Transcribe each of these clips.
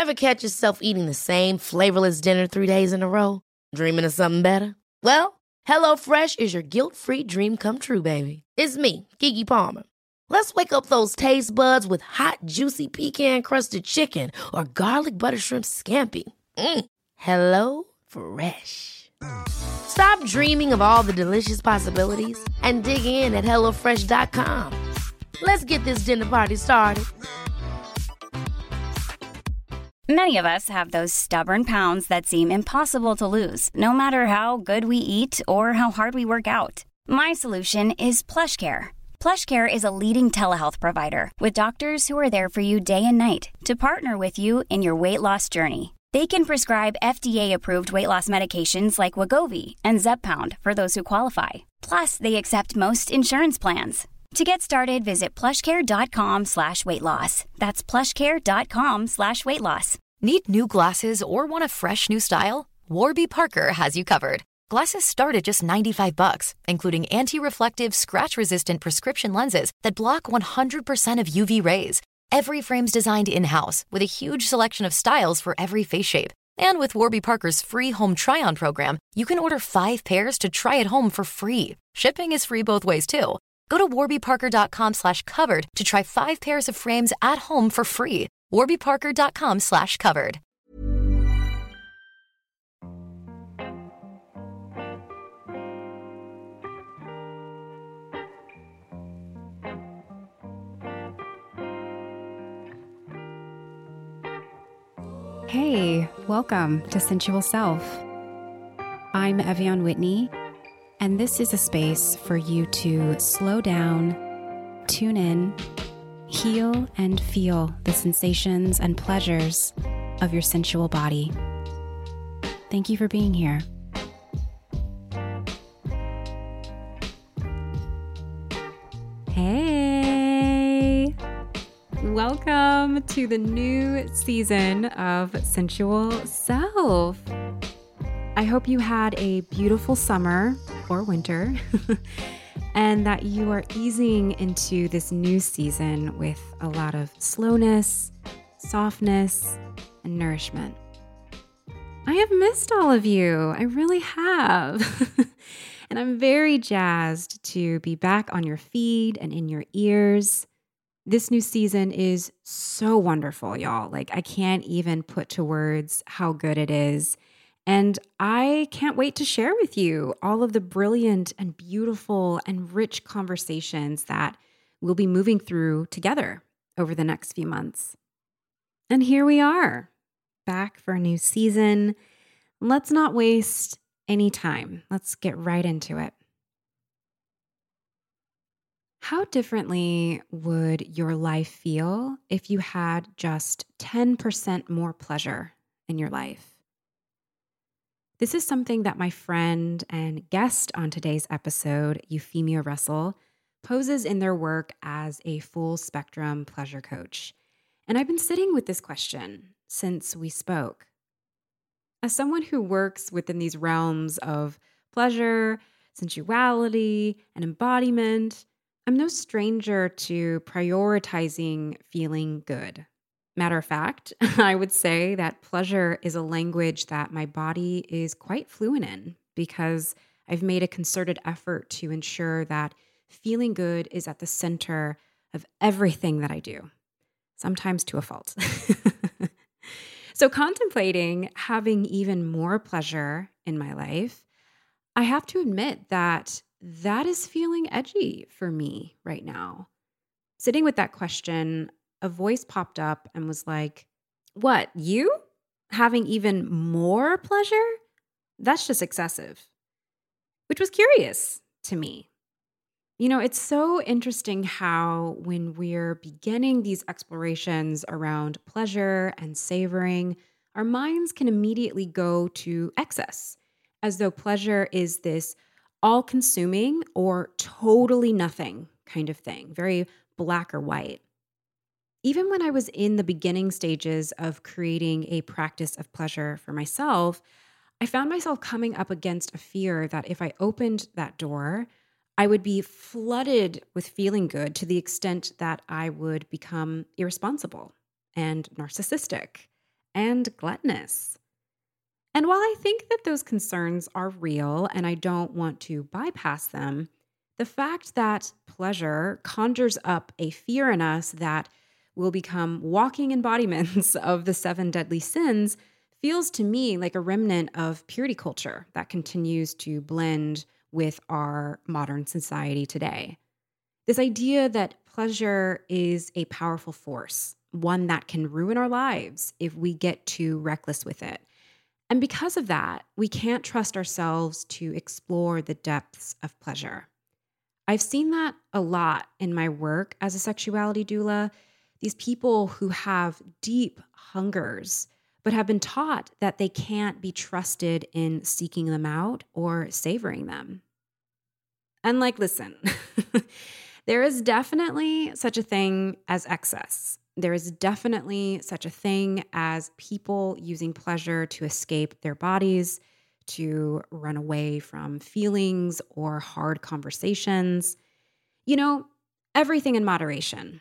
Ever catch yourself eating the same flavorless dinner 3 days in a row? Dreaming of something better? Well, HelloFresh is your guilt-free dream come true, baby. It's me, Keke Palmer. Let's wake up those taste buds with hot, juicy pecan-crusted chicken or garlic butter shrimp scampi. Hello Fresh. Stop dreaming of all the delicious possibilities and dig in at HelloFresh.com. Let's get this dinner party started. Many of us have those stubborn pounds that seem impossible to lose, no matter how good we eat or how hard we work out. My solution is PlushCare. PlushCare is a leading telehealth provider with doctors who are there for you day and night to partner with you in your weight loss journey. They can prescribe FDA-approved weight loss medications like Wegovy and Zepbound for those who qualify. Plus, they accept most insurance plans. To get started, visit plushcare.com/weightloss. That's plushcare.com/weightloss. Need new glasses or want a fresh new style? Warby Parker has you covered. Glasses start at just $95, including anti-reflective, scratch-resistant prescription lenses that block 100% of UV rays. Every frame's designed in-house with a huge selection of styles for every face shape. And with Warby Parker's free home try-on program, you can order 5 pairs to try at home for free. Shipping is free both ways, too. Go to warbyparker.com/covered to try 5 pairs of frames at home for free. warbyparker.com/covered. Hey, welcome to Sensual Self. I'm Evian Whitney, and this is a space for you to slow down, tune in, heal, and feel the sensations and pleasures of your sensual body. Thank you for being here. Hey! Welcome to the new season of Sensual Self. I hope you had a beautiful summer or winter and that you are easing into this new season with a lot of slowness, softness, and nourishment. I have missed all of you. I really have. And I'm very jazzed to be back on your feed and in your ears. This new season is so wonderful, y'all. Like, I can't even put to words how good it is. And I can't wait to share with you all of the brilliant and beautiful and rich conversations that we'll be moving through together over the next few months. And here we are, back for a new season. Let's not waste any time. Let's get right into it. How differently would your life feel if you had just 10% more pleasure in your life? This is something that my friend and guest on today's episode, Euphemia Russell, poses in their work as a full spectrum pleasure coach. And I've been sitting with this question since we spoke. As someone who works within these realms of pleasure, sensuality, and embodiment, I'm no stranger to prioritizing feeling good. Matter of fact, I would say that pleasure is a language that my body is quite fluent in because I've made a concerted effort to ensure that feeling good is at the center of everything that I do, sometimes to a fault. So contemplating having even more pleasure in my life, I have to admit that is feeling edgy for me right now. Sitting with that question, a voice popped up and was like, "What, you? Having even more pleasure? That's just excessive." Which was curious to me. You know, it's so interesting how when we're beginning these explorations around pleasure and savoring, our minds can immediately go to excess, as though pleasure is this all-consuming or totally nothing kind of thing, very black or white. Even when I was in the beginning stages of creating a practice of pleasure for myself, I found myself coming up against a fear that if I opened that door, I would be flooded with feeling good to the extent that I would become irresponsible and narcissistic, and gluttonous. And while I think that those concerns are real and I don't want to bypass them, the fact that pleasure conjures up a fear in us that will become walking embodiments of the 7 deadly sins feels to me like a remnant of purity culture that continues to blend with our modern society today. This idea that pleasure is a powerful force, one that can ruin our lives if we get too reckless with it. And because of that, we can't trust ourselves to explore the depths of pleasure. I've seen that a lot in my work as a sexuality doula. These people who have deep hungers, but have been taught that they can't be trusted in seeking them out or savoring them. And listen, there is definitely such a thing as excess. There is definitely such a thing as people using pleasure to escape their bodies, to run away from feelings or hard conversations. Everything in moderation.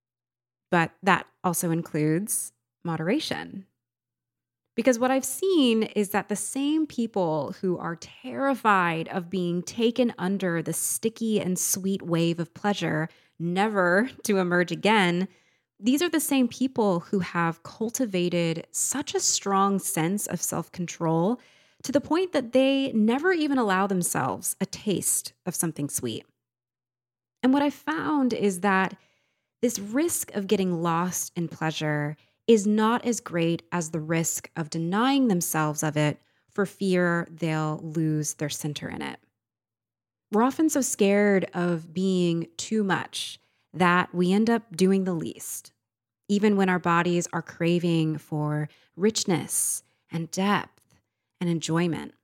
But that also includes moderation. Because what I've seen is that the same people who are terrified of being taken under the sticky and sweet wave of pleasure, never to emerge again, these are the same people who have cultivated such a strong sense of self-control to the point that they never even allow themselves a taste of something sweet. And what I found is that this risk of getting lost in pleasure is not as great as the risk of denying themselves of it for fear they'll lose their center in it. We're often so scared of being too much that we end up doing the least, even when our bodies are craving for richness and depth and enjoyment.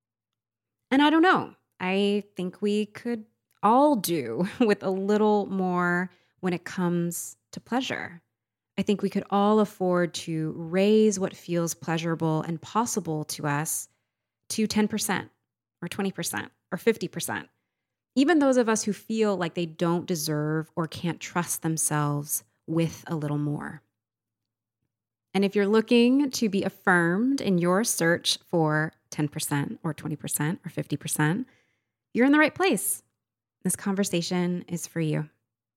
And I don't know, I think we could all do with a little more when it comes to pleasure. I think we could all afford to raise what feels pleasurable and possible to us to 10% or 20% or 50%. Even those of us who feel like they don't deserve or can't trust themselves with a little more. And if you're looking to be affirmed in your search for 10% or 20% or 50%, you're in the right place. This conversation is for you.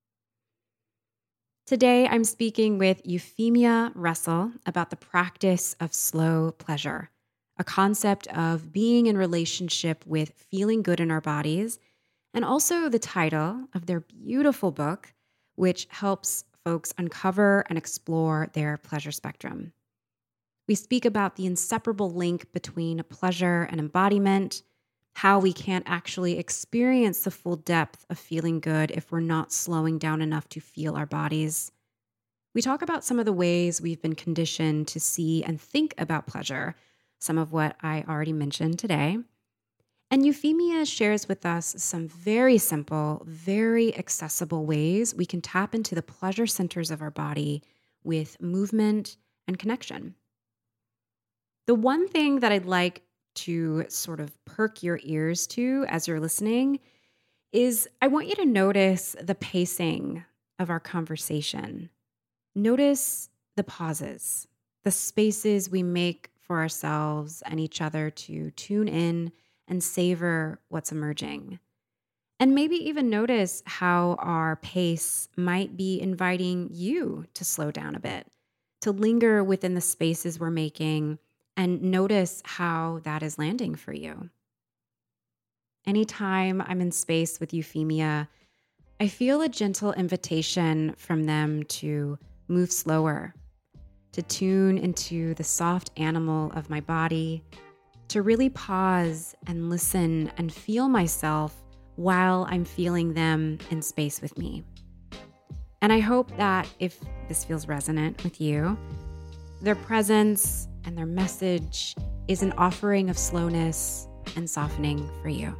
Today, I'm speaking with Euphemia Russell about the practice of slow pleasure, a concept of being in relationship with feeling good in our bodies, and also the title of their beautiful book, which helps folks uncover and explore their pleasure spectrum. We speak about the inseparable link between pleasure and embodiment, how we can't actually experience the full depth of feeling good if we're not slowing down enough to feel our bodies. We talk about some of the ways we've been conditioned to see and think about pleasure, some of what I already mentioned today. And Euphemia shares with us some very simple, very accessible ways we can tap into the pleasure centers of our body with movement and connection. The one thing that I'd like to sort of perk your ears to as you're listening is I want you to notice the pacing of our conversation. Notice the pauses, the spaces we make for ourselves and each other to tune in and savor what's emerging. And maybe even notice how our pace might be inviting you to slow down a bit, to linger within the spaces we're making, and notice how that is landing for you. Anytime I'm in space with Euphemia, I feel a gentle invitation from them to move slower, to tune into the soft animal of my body, to really pause and listen and feel myself while I'm feeling them in space with me. And I hope that if this feels resonant with you, their presence and their message is an offering of slowness and softening for you.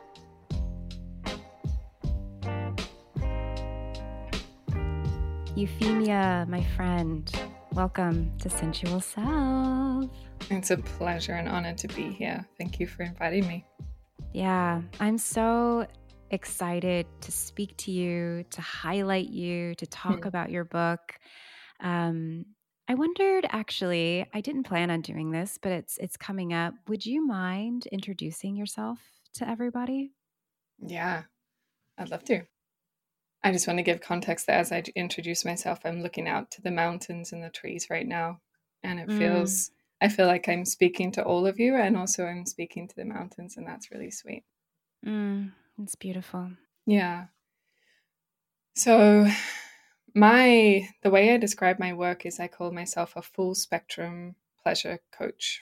Euphemia, my friend, welcome to Sensual Self. It's a pleasure and honor to be here. Thank you for inviting me. Yeah, I'm so excited to speak to you, to highlight you, to talk about your book. I wondered actually, I didn't plan on doing this, but it's coming up. Would you mind introducing yourself to everybody? Yeah, I'd love to. I just want to give context that as I introduce myself, I'm looking out to the mountains and the trees right now. And Mm, I feel like I'm speaking to all of you and also I'm speaking to the mountains, and that's really sweet. it's beautiful. Yeah. So the way I describe my work is I call myself a full spectrum pleasure coach.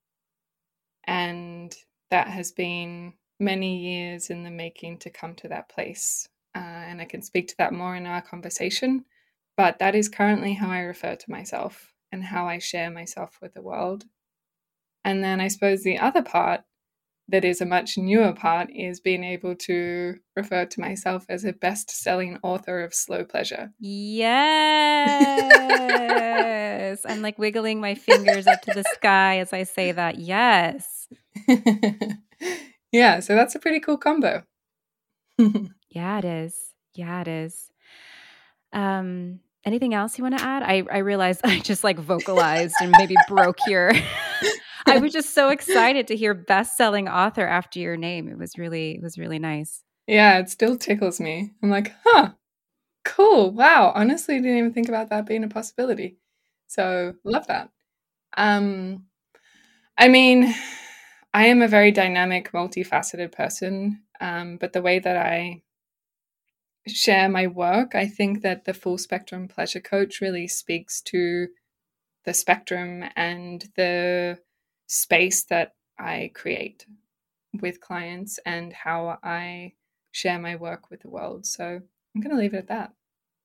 And that has been many years in the making to come to that place. And I can speak to that more in our conversation. But that is currently how I refer to myself and how I share myself with the world. And then I suppose the other part that is a much newer part is being able to refer to myself as a best-selling author of slow pleasure. Yes. I'm like wiggling my fingers up to the sky as I say that. Yes. Yeah, so that's a pretty cool combo. Yeah, it is. Yeah, it is. Anything else you want to add? I realized I just like vocalized and maybe broke your I was just so excited to hear best-selling author after your name. It was really nice. Yeah, it still tickles me. I'm like, huh, cool. Wow. Honestly, didn't even think about that being a possibility. So love that. Um, I mean, I am a very dynamic, multifaceted person. But the way that I share my work, I think that the full spectrum pleasure coach really speaks to the spectrum and the space that I create with clients and how I share my work with the world. So I'm going to leave it at that.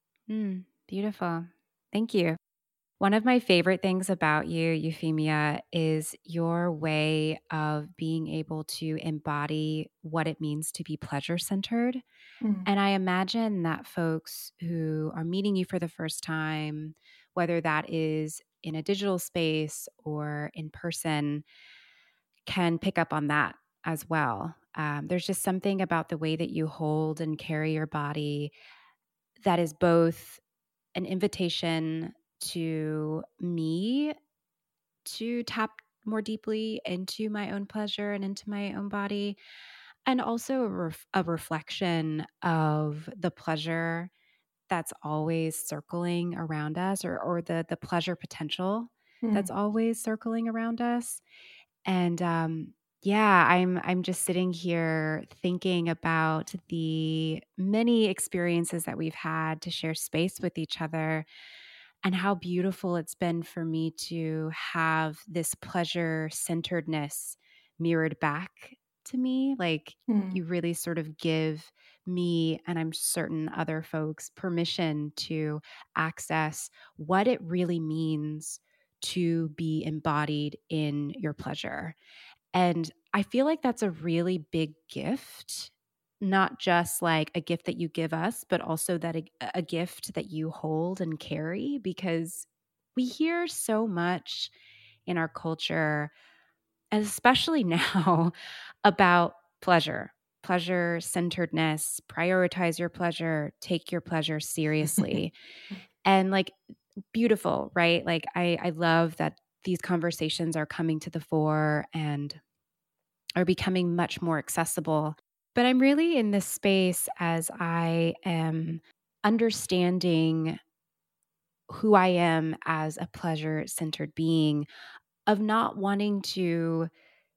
Beautiful. Thank you. One of my favorite things about you, Euphemia, is your way of being able to embody what it means to be pleasure centered. Mm. And I imagine that folks who are meeting you for the first time, whether that is in a digital space or in person, can pick up on that as well. There's just something about the way that you hold and carry your body that is both an invitation to me to tap more deeply into my own pleasure and into my own body, and also a reflection of the pleasure that's always circling around us, or the pleasure potential that's Mm. always circling around us. And yeah, I'm just sitting here thinking about the many experiences that we've had to share space with each other, and how beautiful it's been for me to have this pleasure centeredness mirrored back to me. Like, Mm. you really sort of give me, and I'm certain other folks, permission to access what it really means to be embodied in your pleasure. And I feel like that's a really big gift, not just like a gift that you give us, but also that a gift that you hold and carry, because we hear so much in our culture, and especially now, about pleasure centeredness, prioritize your pleasure, take your pleasure seriously. And like, beautiful, right? Like, I love that these conversations are coming to the fore and are becoming much more accessible. But I'm really in this space as I am understanding who I am as a pleasure centered being, of not wanting to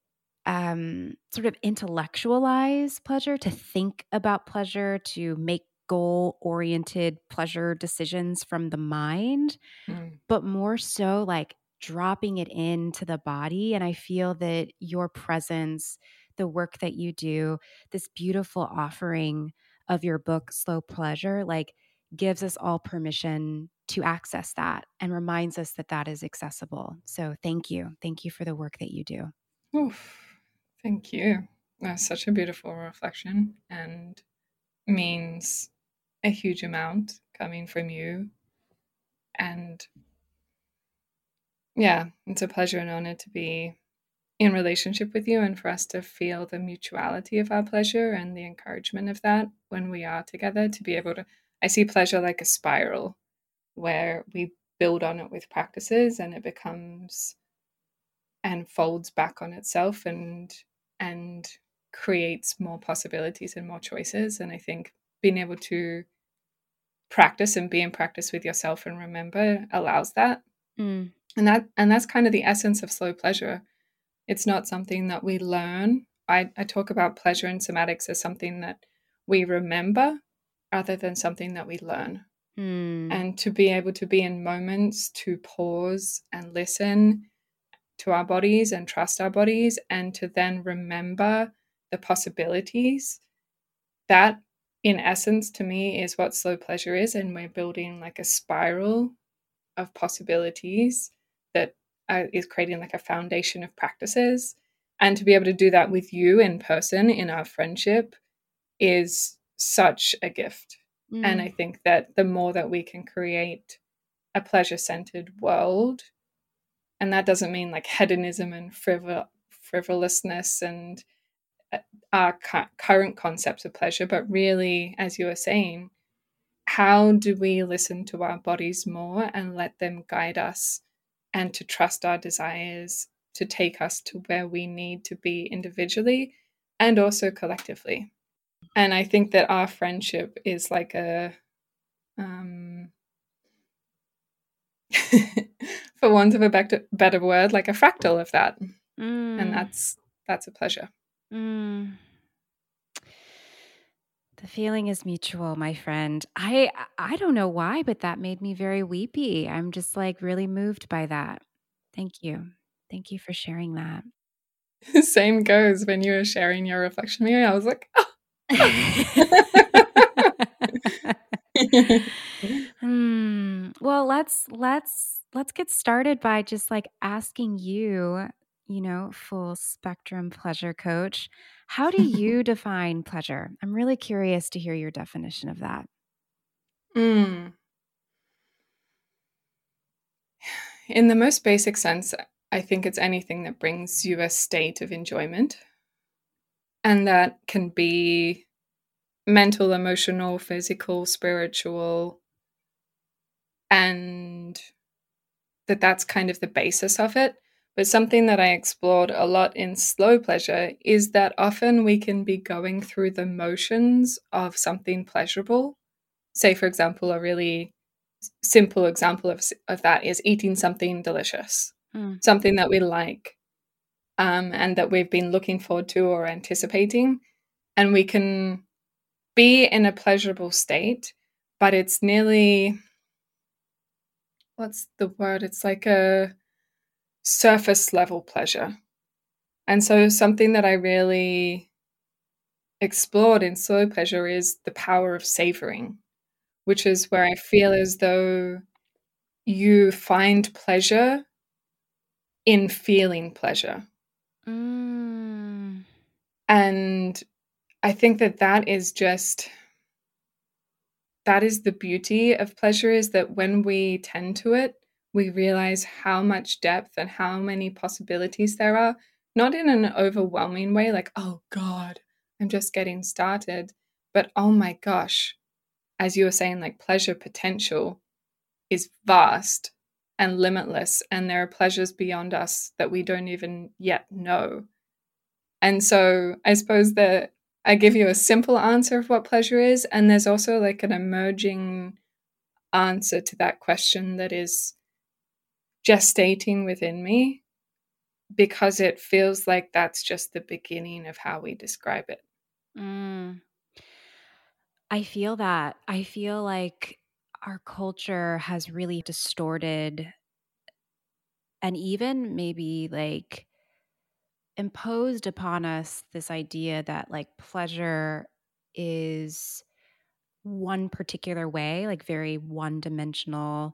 sort of intellectualize pleasure, to think about pleasure, to make goal oriented pleasure decisions from the mind, Mm. but more so like dropping it into the body. And I feel that your presence, the work that you do, this beautiful offering of your book, Slow Pleasure, like gives us all permission to access that and reminds us that that is accessible. So thank you. Thank you for the work that you do. Oof. Thank you. That's such a beautiful reflection and means a huge amount coming from you. And yeah, it's a pleasure and honor to be in relationship with you and for us to feel the mutuality of our pleasure and the encouragement of that when we are together, to be able to, I see pleasure like a spiral where we build on it with practices, and it becomes and folds back on itself and creates more possibilities and more choices. And I think being able to practice and be in practice with yourself and remember allows that. And that's kind of the essence of slow pleasure. It's not something that we learn. I talk about pleasure and somatics as something that we remember rather than something that we learn. And to be able to be in moments to pause and listen to our bodies and trust our bodies, and to then remember the possibilities, that in essence to me is what slow pleasure is. And we're building like a spiral of possibilities that is creating like a foundation of practices. And to be able to do that with you in person in our friendship is such a gift. And I think that the more that we can create a pleasure-centered world, and that doesn't mean like hedonism and frivolousness and our current concepts of pleasure, but really, as you were saying, how do we listen to our bodies more and let them guide us, and to trust our desires to take us to where we need to be individually and also collectively. And I think that our friendship is like a, for want of a better word, like a fractal of that. And that's a pleasure. The feeling is mutual, my friend. I don't know why, but that made me very weepy. I'm just like really moved by that. Thank you. Thank you for sharing that. Same goes when you were sharing your reflection mirror. I was like, oh. Well, let's get started by just like asking you, full spectrum pleasure coach, how do you define pleasure? I'm really curious to hear your definition of that. In the most basic sense, I think it's anything that brings you a state of enjoyment. And that can be mental, emotional, physical, spiritual, and that's kind of the basis of it. But something that I explored a lot in slow pleasure is that often we can be going through the motions of something pleasurable. Say, for example, a really simple example of that is eating something delicious, something that we like, and that we've been looking forward to or anticipating. And we can be in a pleasurable state, but it's nearly, what's the word? It's like a surface level pleasure. And so something that I really explored in slow pleasure is the power of savoring, which is where I feel as though you find pleasure in feeling pleasure. And I think that is the beauty of pleasure, is that when we tend to it, we realize how much depth and how many possibilities there are, not in an overwhelming way, like, oh God, I'm just getting started, but oh my gosh, as you were saying, like pleasure potential is vast and limitless, and there are pleasures beyond us that we don't even yet know. And so I suppose that I give you a simple answer of what pleasure is, and there's also like an emerging answer to that question that is gestating within me, because it feels like that's just the beginning of how we describe it. I feel that. I feel like our culture has really distorted and even maybe like imposed upon us this idea that like pleasure is one particular way, like very one-dimensional.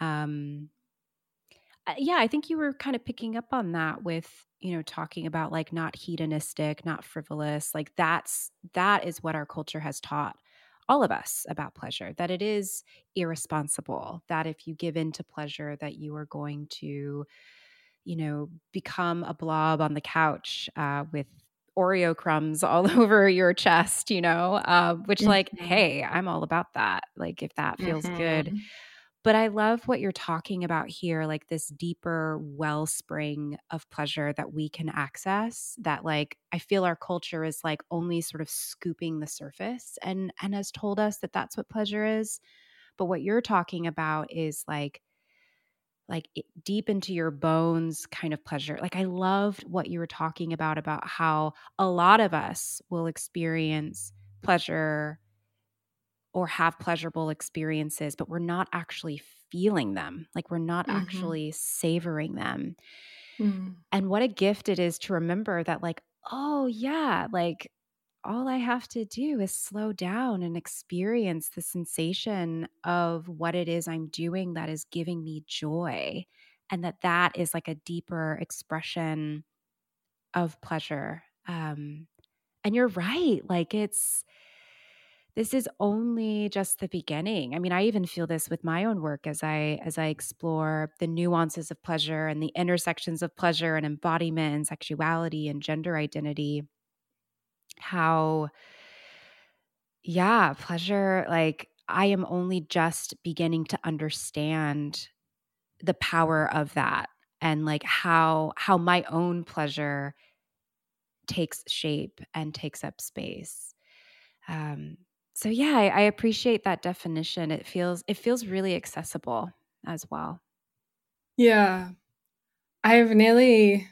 Yeah, I think you were kind of picking up on that with, talking about like not hedonistic, not frivolous. Like that is what our culture has taught all of us about pleasure, that it is irresponsible, that if you give in to pleasure, that you are going to, become a blob on the couch with Oreo crumbs all over your chest, which like, hey, I'm all about that. Like if that feels good. But I love what you're talking about here, like this deeper wellspring of pleasure that we can access, that like I feel our culture is like only sort of scooping the surface and has told us that that's what pleasure is. But what you're talking about is deep into your bones kind of pleasure. Like I loved what you were talking about how a lot of us will experience pleasure or have pleasurable experiences, but we're not actually feeling them. Like we're not Mm-hmm. actually savoring them. Mm. And what a gift it is to remember that, like, oh, yeah, like all I have to do is slow down and experience the sensation of what it is I'm doing that is giving me joy. And that is like a deeper expression of pleasure. And you're right. Like this is only just the beginning. I mean, I even feel this with my own work as I explore the nuances of pleasure and the intersections of pleasure and embodiment and sexuality and gender identity. How, yeah, pleasure, like I am only just beginning to understand the power of that and like how my own pleasure takes shape and takes up space. Um, so yeah, I appreciate that definition. It feels really accessible as well. Yeah. I've nearly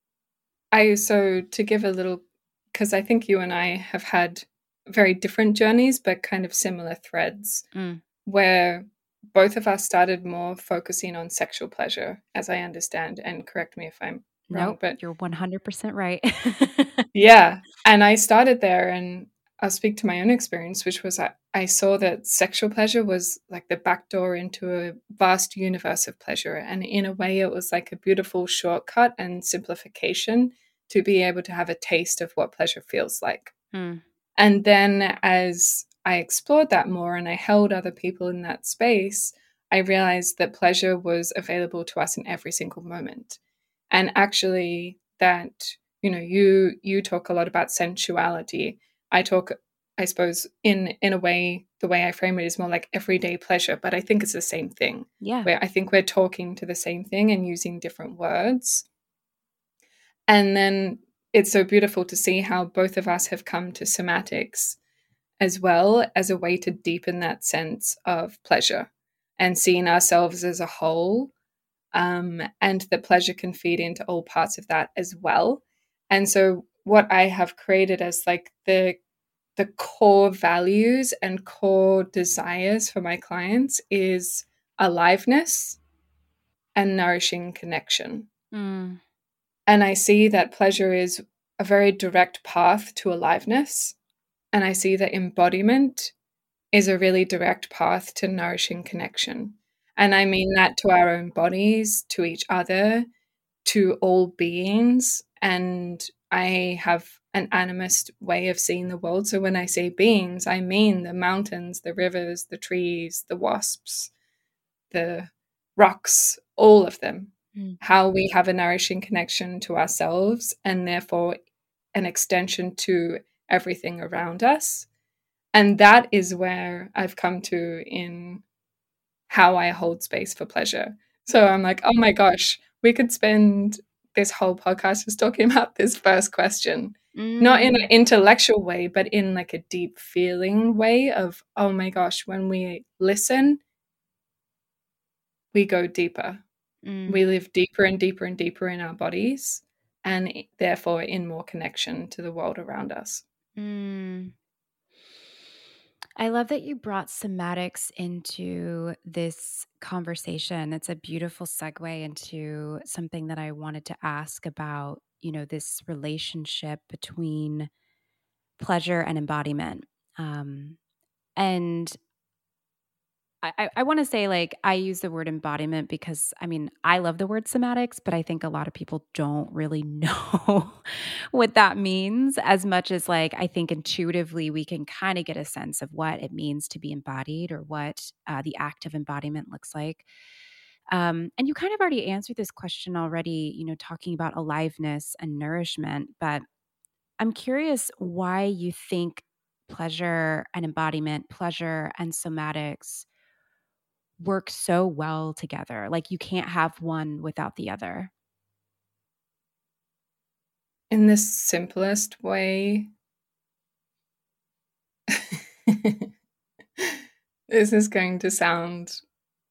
I so to give a little, because I think you and I have had very different journeys but kind of similar threads, Mm. where both of us started more focusing on sexual pleasure, as I understand, and correct me if I'm wrong, Nope, but you're 100% right. yeah, and I started there, and I'll speak to my own experience, which was I saw that sexual pleasure was like the back door into a vast universe of pleasure. And in a way, it was like a beautiful shortcut and simplification to be able to have a taste of what pleasure feels like. Mm. And then as I explored that more and I held other people in that space, I realized that pleasure was available to us in every single moment. And actually that, you talk a lot about sensuality. I talk, I suppose, in a way, the way I frame it is more like everyday pleasure, but I think it's the same thing. Yeah. Where I think we're talking to the same thing and using different words. And then it's so beautiful to see how both of us have come to somatics as well as a way to deepen that sense of pleasure and seeing ourselves as a whole. And that pleasure can feed into all parts of that as well. And so what I have created as like the core values and core desires for my clients is aliveness and nourishing connection. Mm. And I see that pleasure is a very direct path to aliveness. And I see that embodiment is a really direct path to nourishing connection. And I mean that to our own bodies, to each other, to all beings. And I have an animist way of seeing the world. So when I say beings, I mean the mountains, the rivers, the trees, the wasps, the rocks, all of them. Mm. How we have a nourishing connection to ourselves and therefore an extension to everything around us. And that is where I've come to in how I hold space for pleasure. So I'm like, oh my gosh, we could spend this whole podcast just talking about this first question. Not in an intellectual way, but in like a deep feeling way of, oh my gosh, when we listen, we go deeper. Mm. We live deeper and deeper and deeper in our bodies and therefore in more connection to the world around us. Mm. I love that you brought somatics into this conversation. It's a beautiful segue into something that I wanted to ask about, this relationship between pleasure and embodiment. And I want to say, like, I use the word embodiment because, I mean, I love the word somatics, but I think a lot of people don't really know what that means as much as, like, I think intuitively we can kind of get a sense of what it means to be embodied or what the act of embodiment looks like. And you kind of already answered this question already, talking about aliveness and nourishment, but I'm curious why you think pleasure and embodiment, pleasure and somatics work so well together. Like you can't have one without the other. In the simplest way, this is going to sound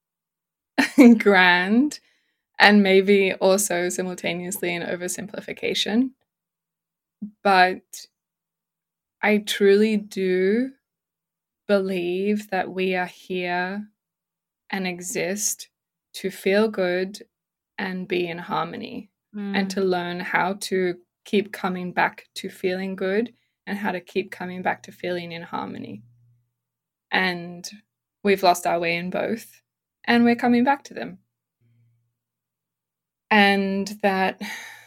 grand and maybe also simultaneously an oversimplification, but I truly do believe that we are here and exist to feel good and be in harmony and to learn how to keep coming back to feeling good and how to keep coming back to feeling in harmony. And we've lost our way in both, and we're coming back to them. And that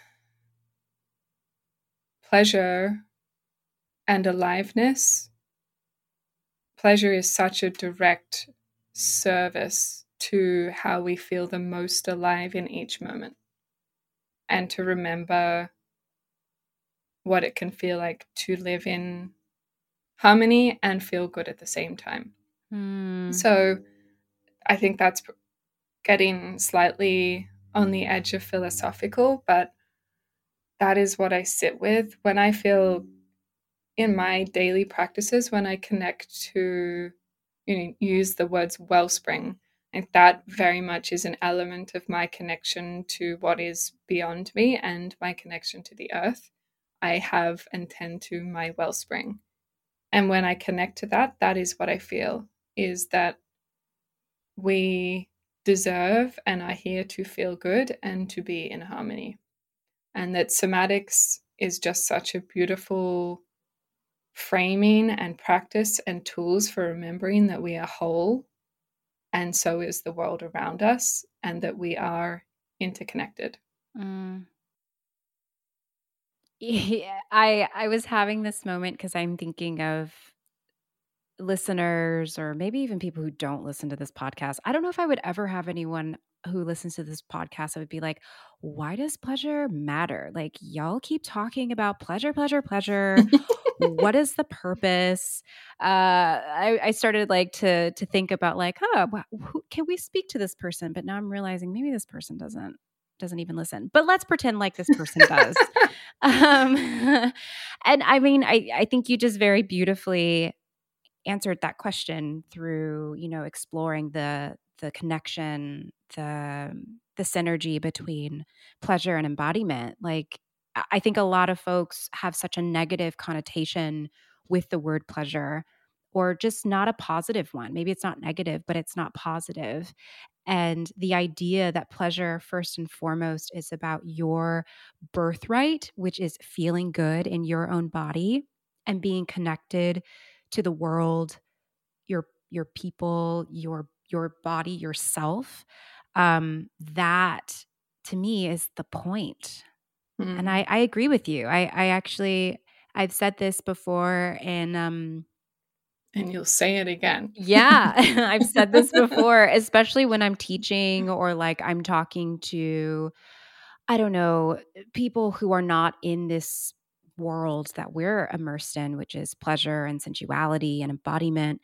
pleasure and aliveness, pleasure is such a direct service to how we feel the most alive in each moment, and to remember what it can feel like to live in harmony and feel good at the same time. So I think that's getting slightly on the edge of philosophical, but that is what I sit with when I feel in my daily practices, when I connect to, use the words wellspring. And that very much is an element of my connection to what is beyond me and my connection to the earth. I have and tend to my wellspring. And when I connect to that, that is what I feel, is that we deserve and are here to feel good and to be in harmony. And that somatics is just such a beautiful framing and practice and tools for remembering that we are whole, and so is the world around us, and that we are interconnected. Yeah, I was having this moment because I'm thinking of listeners or maybe even people who don't listen to this podcast. I don't know if I would ever have anyone who listens to this podcast that would be like, why does pleasure matter? Like, y'all keep talking about pleasure, pleasure, pleasure. What is the purpose? I started like to think about like, can we speak to this person? But now I'm realizing maybe this person doesn't even listen. But let's pretend like this person does. And I mean, I think you just very beautifully answered that question through, exploring the connection, the synergy between pleasure and embodiment. Like, I think a lot of folks have such a negative connotation with the word pleasure, or just not a positive one. Maybe it's not negative, but it's not positive. And the idea that pleasure, first and foremost, is about your birthright, which is feeling good in your own body and being connected to the world, your people, your body, yourself. That to me is the point. And I agree with you. I've said this before, and you'll say it again. Yeah, I've said this before, especially when I'm teaching or like I'm talking to, I don't know, people who are not in this world that we're immersed in, which is pleasure and sensuality and embodiment.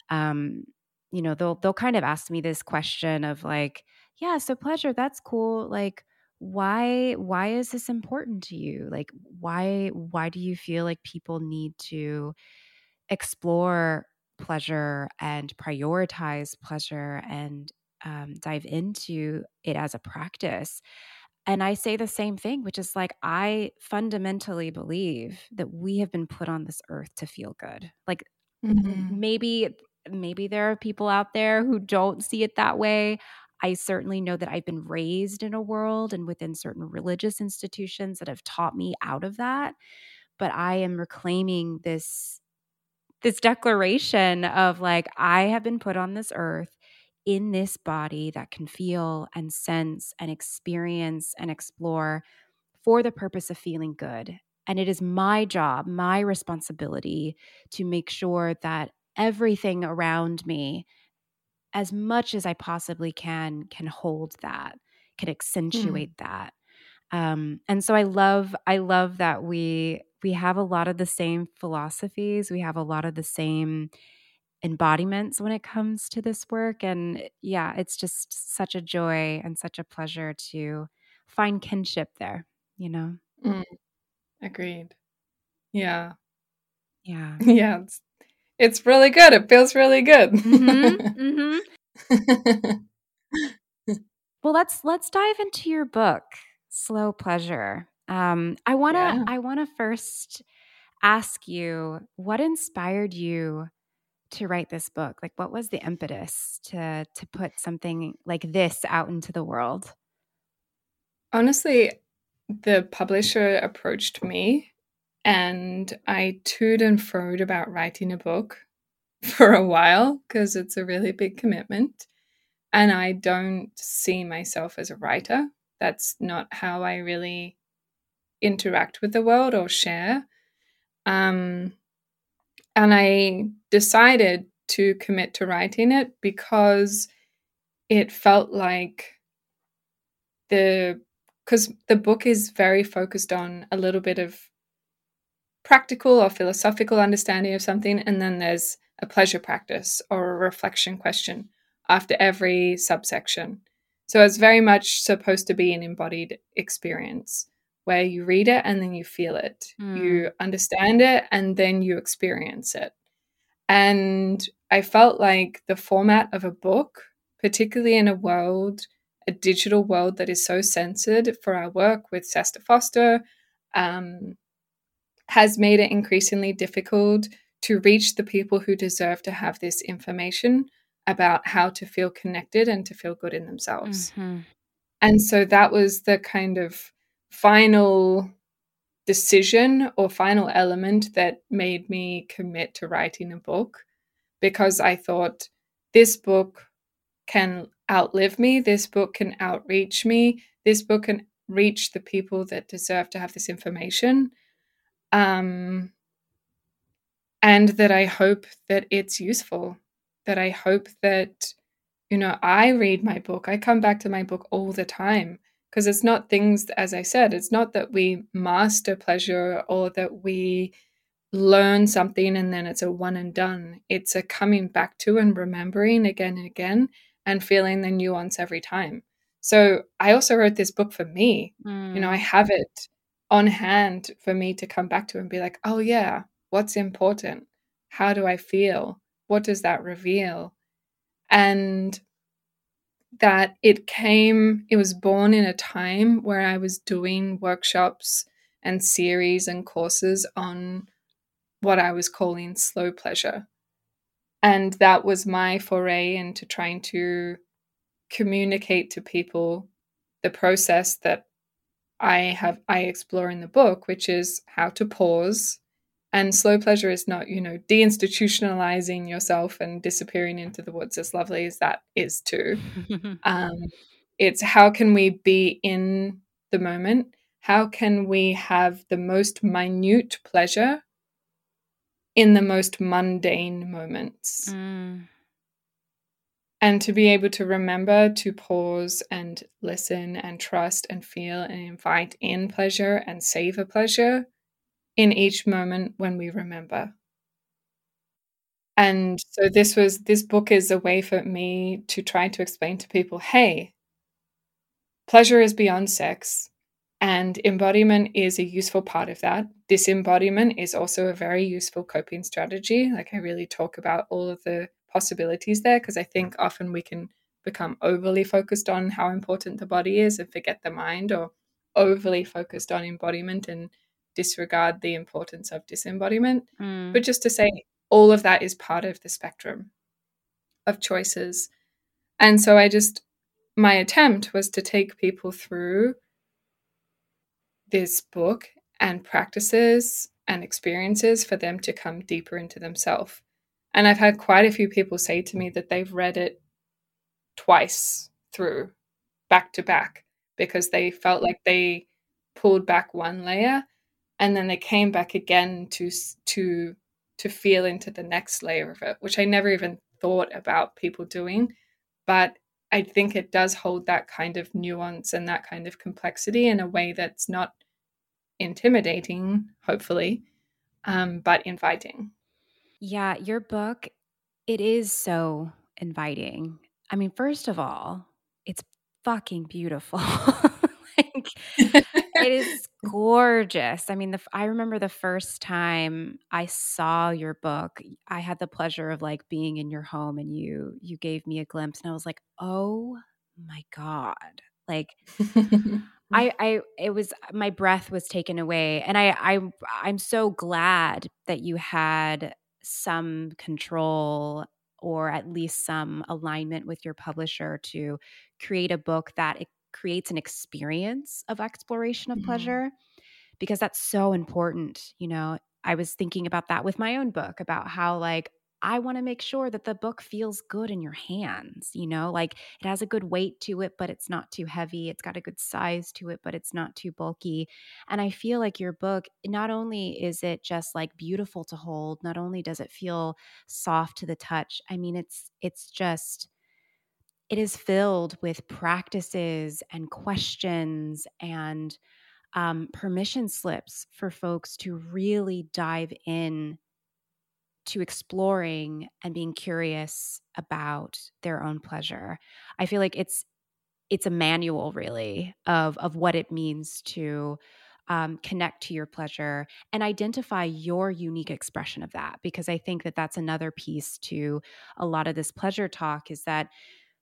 They'll kind of ask me this question of like, yeah, so pleasure, that's cool. Like, why is this important to you? Like, why do you feel like people need to explore pleasure and prioritize pleasure and dive into it as a practice? And I say the same thing, which is like, I fundamentally believe that we have been put on this earth to feel good. Like, maybe there are people out there who don't see it that way. I certainly know that I've been raised in a world and within certain religious institutions that have taught me out of that. But I am reclaiming this declaration of like, I have been put on this earth in this body that can feel and sense and experience and explore for the purpose of feeling good. And it is my job, my responsibility to make sure that everything around me, as much as I possibly can hold that, can accentuate that. And so I love that we have a lot of the same philosophies. We have a lot of the same embodiments when it comes to this work. And yeah, it's just such a joy and such a pleasure to find kinship there, you know? Mm, agreed. Yeah. Yeah. Yeah. It's really good. It feels really good. Mm-hmm. Well, let's dive into your book, Slow Pleasure. I wanna Yeah. I wanna first ask you what inspired you to write this book. Like, what was the impetus to put something like this out into the world? Honestly, the publisher approached me and I toed and froed about writing a book for a while because it's a really big commitment. And I don't see myself as a writer. That's not how I really interact with the world or share. Um, and I decided to commit to writing it because it felt like because the book is very focused on a little bit of practical or philosophical understanding of something, and then there's a pleasure practice or a reflection question after every subsection. So it's very much supposed to be an embodied experience where you read it and then you feel it. You understand it and then you experience it. And I felt like the format of a book, particularly in a digital world that is so censored for our work with Sesta Foster, um, has made it increasingly difficult to reach the people who deserve to have this information about how to feel connected and to feel good in themselves. Mm-hmm. And so that was the kind of final decision or final element that made me commit to writing a book, because I thought this book can outlive me, this book can outreach me, this book can reach the people that deserve to have this information. And that I hope that it's useful, that I hope that, I read my book. I come back to my book all the time because it's not things, as I said, it's not that we master pleasure or that we learn something and then it's a one and done. It's a coming back to and remembering again and again and feeling the nuance every time. So I also wrote this book for me. I have it on hand for me to come back to and be like, oh yeah, what's important? How do I feel? What does that reveal? And that it was born in a time where I was doing workshops and series and courses on what I was calling slow pleasure. And that was my foray into trying to communicate to people the process that I explore in the book, which is how to pause. And slow pleasure is not, deinstitutionalizing yourself and disappearing into the woods, as lovely as that is too. It's how can we be in the moment? How can we have the most minute pleasure in the most mundane moments? And to be able to remember to pause and listen and trust and feel and invite in pleasure and savor pleasure in each moment when we remember. And so this book is a way for me to try to explain to people, hey, pleasure is beyond sex, and embodiment is a useful part of that. Disembodiment is also a very useful coping strategy. Like, I really talk about all of the possibilities there, because I think often we can become overly focused on how important the body is and forget the mind, or overly focused on embodiment and disregard the importance of disembodiment. But just to say, all of that is part of the spectrum of choices. And so my attempt was to take people through this book and practices and experiences for them to come deeper into themselves. And I've had quite a few people say to me that they've read it twice through, back to back, because they felt like they pulled back one layer and then they came back again to feel into the next layer of it, which I never even thought about people doing. But I think it does hold that kind of nuance and that kind of complexity in a way that's not intimidating, hopefully, but inviting. Yeah, your book It is so inviting. I mean, first of all, it's fucking beautiful. Like, it is gorgeous. I mean, I remember the first time I saw your book, I had the pleasure of like being in your home, and you gave me a glimpse, and I was like, "Oh my God." Like, it was, my breath was taken away, and I'm so glad that you had some control, or at least some alignment with your publisher, to create a book that it creates an experience of exploration of pleasure, because that's so important. I was thinking about that with my own book, about how, like, I want to make sure that the book feels good in your hands, like it has a good weight to it, but it's not too heavy. It's got a good size to it, but it's not too bulky. And I feel like your book, not only is it just like beautiful to hold, not only does it feel soft to the touch, I mean, it's just, it is filled with practices and questions and permission slips for folks to really dive in to exploring and being curious about their own pleasure. I feel like it's a manual, really, of what it means to connect to your pleasure and identify your unique expression of that. Because I think that that's another piece to a lot of this pleasure talk, is that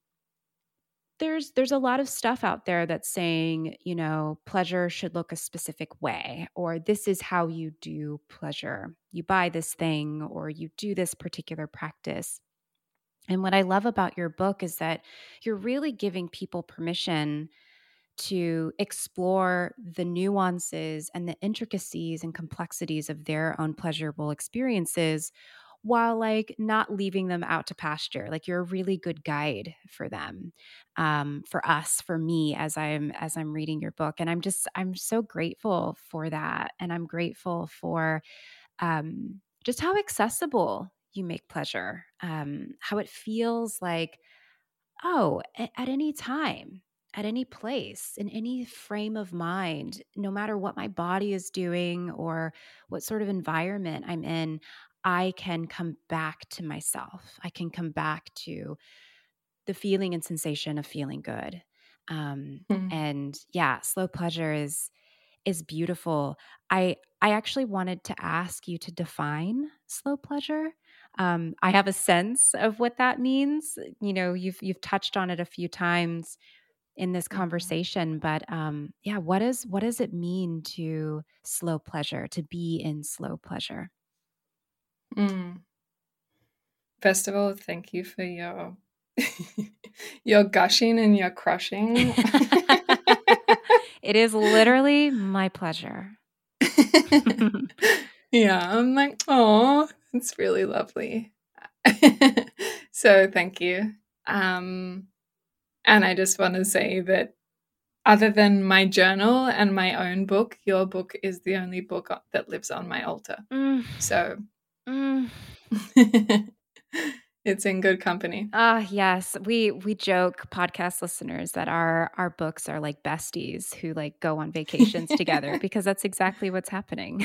there's a lot of stuff out there that's saying, pleasure should look a specific way, or this is how you do pleasure. You buy this thing, or you do this particular practice. And what I love about your book is that you're really giving people permission to explore the nuances and the intricacies and complexities of their own pleasurable experiences, while like not leaving them out to pasture. Like, you're a really good guide for them, for us, for me, as I'm reading your book. And I'm so grateful for that. And I'm grateful for just how accessible you make pleasure, how it feels like, oh, at any time, at any place, in any frame of mind, no matter what my body is doing or what sort of environment I'm in, I can come back to myself. I can come back to the feeling and sensation of feeling good. Mm. And yeah, slow pleasure is beautiful. I actually wanted to ask you to define slow pleasure. I have a sense of what that means. You've touched on it a few times in this conversation, but yeah, what does it mean to slow pleasure, to be in slow pleasure? Mm. First of all, thank you for your your gushing and your crushing. It is literally my pleasure. Yeah, I'm like, oh, it's really lovely. So thank you. And I just want to say that other than my journal and my own book, your book is the only book that lives on my altar. So it's in good company. Yes. We joke, podcast listeners, that our books are like besties who like go on vacations together, because that's exactly what's happening.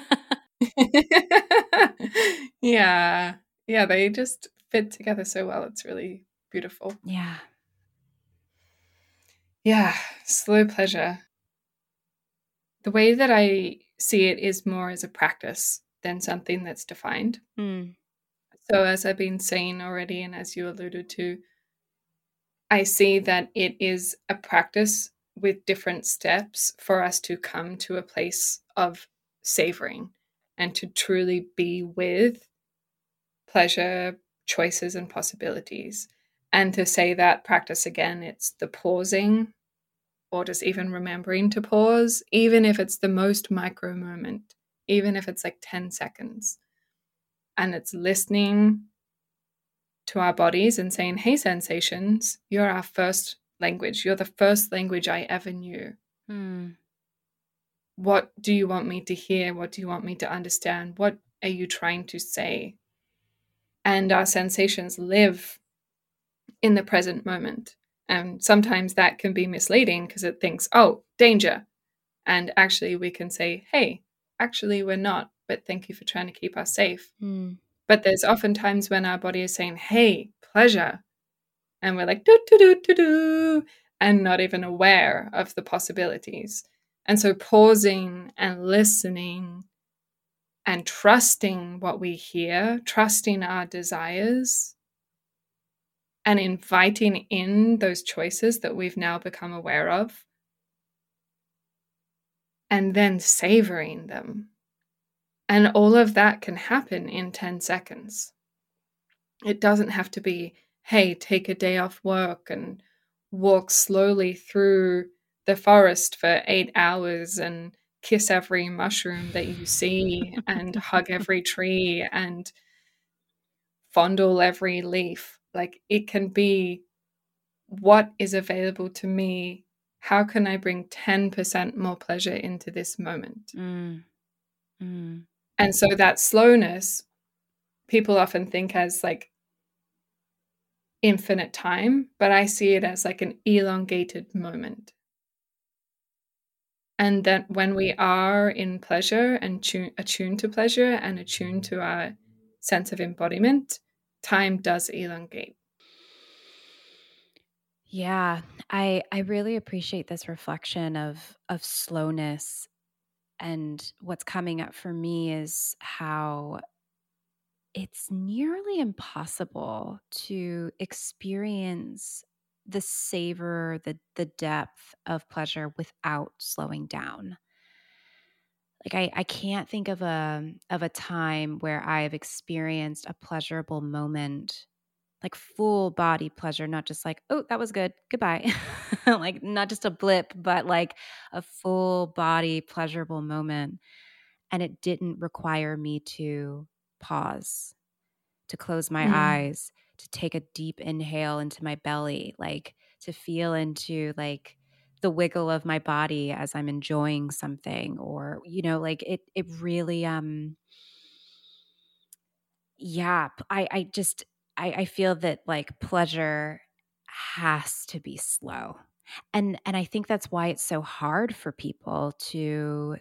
Yeah. Yeah, they just fit together so well. It's really beautiful. Yeah. Yeah, slow pleasure. The way that I see it is more as a practice than something that's defined. So as I've been saying already, and as you alluded to, I see that it is a practice with different steps for us to come to a place of savoring and to truly be with pleasure, choices, and possibilities. And to say that practice again, it's the pausing, or just even remembering to pause, even if it's the most micro moment, even if it's like 10 seconds. And it's listening to our bodies and saying, hey, sensations, you're our first language. You're the first language I ever knew. What do you want me to hear? What do you want me to understand? What are you trying to say? And our sensations live in the present moment. And sometimes that can be misleading because it thinks, oh, danger. And actually we can say, hey, actually we're not, but thank you for trying to keep us safe. But there's often times when our body is saying, hey, pleasure. And we're like, do, do, do, do, do, and not even aware of the possibilities. And so pausing and listening and trusting what we hear, trusting our desires, and inviting in those choices that we've now become aware of, and then savoring them. And all of that can happen in 10 seconds. It doesn't have to be, hey, take a day off work and walk slowly through the forest for 8 hours and kiss every mushroom that you see and hug every tree and fondle every leaf. Like, it can be, what is available to me? How can I bring 10% more pleasure into this moment? And so that slowness, people often think as like infinite time, but I see it as like an elongated moment. And that when we are in pleasure and attuned to pleasure and attuned to our sense of embodiment, time does elongate. Yeah, I really appreciate this reflection of slowness. And what's coming up for me is how it's nearly impossible to experience the savor, the depth of pleasure without slowing down. Like I can't think of a time where I've experienced a pleasurable moment, like full body pleasure, not just like, oh, that was good, goodbye. Like not just a blip, but like a full body pleasurable moment. And it didn't require me to pause, to close my eyes, to take a deep inhale into my belly, like to feel into like the wiggle of my body as I'm enjoying something, or like it really yeah, I feel that like pleasure has to be slow. And I think that's why it's so hard for people to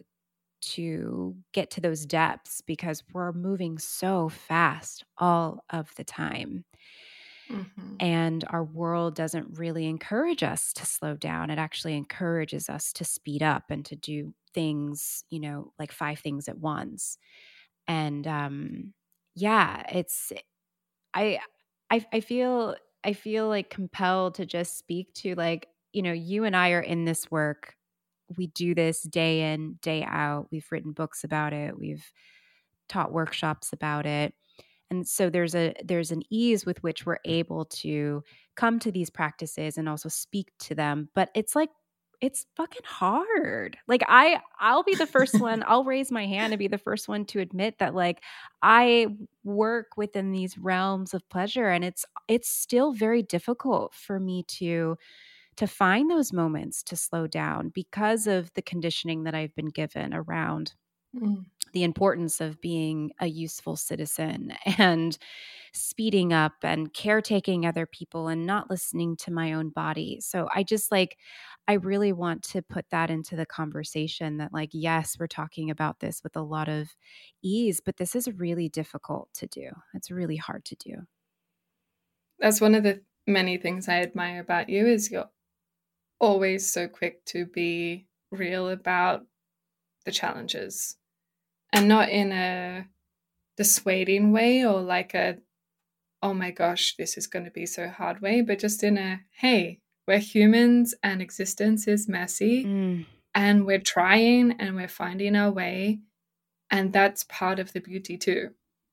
get to those depths, because we're moving so fast all of the time. Mm-hmm. And our world doesn't really encourage us to slow down. It actually encourages us to speed up and to do things, like 5 things at once. And yeah, it's I I feel like compelled to just speak to, like, you and I are in this work. We do this day in, day out. We've written books about it. We've taught workshops about it. And so there's an ease with which we're able to come to these practices and also speak to them. But it's like, it's fucking hard. Like I'll be the first one, I'll raise my hand and be the first one to admit that, like, I work within these realms of pleasure, and it's still very difficult for me to find those moments to slow down because of the conditioning that I've been given around the importance of being a useful citizen and speeding up and caretaking other people and not listening to my own body. So I really want to put that into the conversation that, like, yes, we're talking about this with a lot of ease, but this is really difficult to do. It's really hard to do. That's one of the many things I admire about you, is you're always so quick to be real about the challenges, and not in a dissuading way or like a, oh my gosh, this is going to be so hard way, but just in a, hey, we're humans and existence is messy and we're trying and we're finding our way, and that's part of the beauty too.